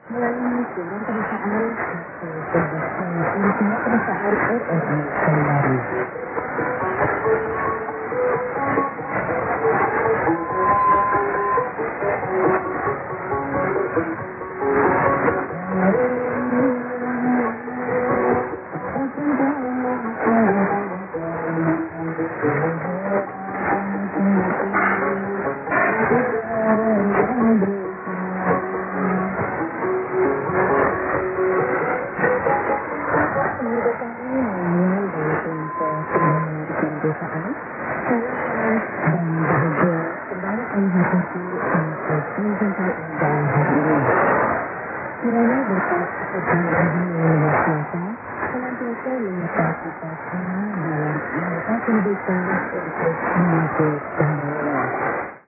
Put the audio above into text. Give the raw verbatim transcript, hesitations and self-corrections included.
Melalui siaran pedesaan Industri Pedesaan R R I Kendari. Kiranya berkat keberkahan yang kuasa, senantiasa menyertai kita semua dalam menata kehidupan untuk menuju kemuliaan.